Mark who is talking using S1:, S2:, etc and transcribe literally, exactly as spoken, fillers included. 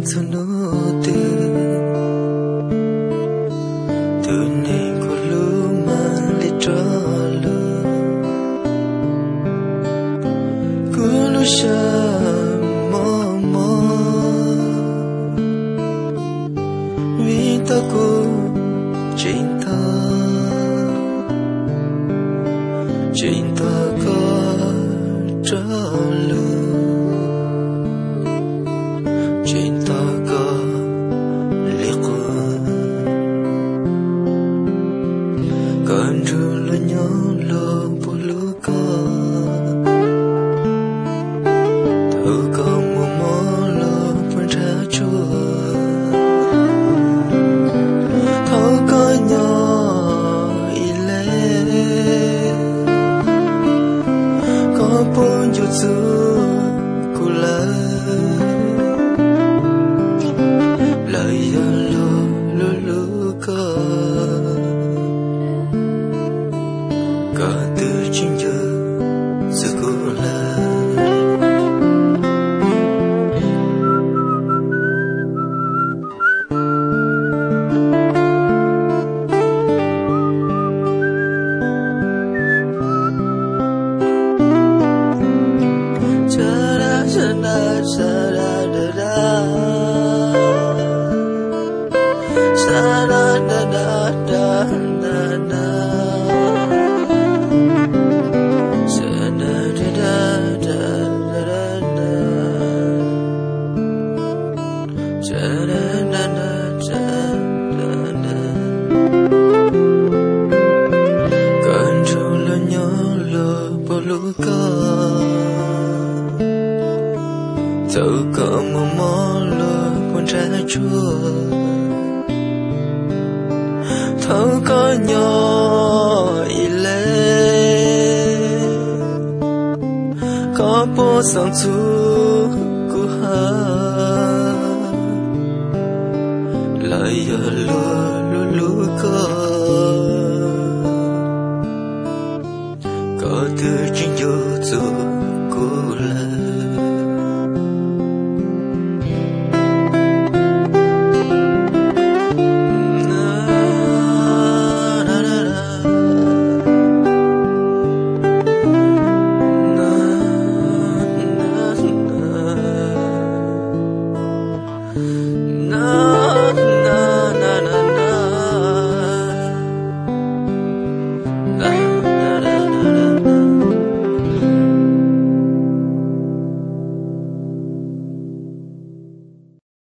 S1: cho nó từ từ này của lũ mà lấy trở lừa cứ lúc xa mơ mơ vì ta cô chính ta chính ta có trở lừa chính ta có liệt còn rồi là nhớ lo bộ lúa có thử có một mỏ lo vẫn trả chua thấu có nhỏ ý lệ có bốn chút dư của lời lời lo lo lo có có từ chính giờ sự của lời cha da cha da cha da da da cha da da da da da da cha da da da da da da cha da da da cha da da con trâu lo nhỏ lo bao lũ có dẫu có một mỏ lo còn trả chua thấu có nhỏ ý lệ có bố sang chú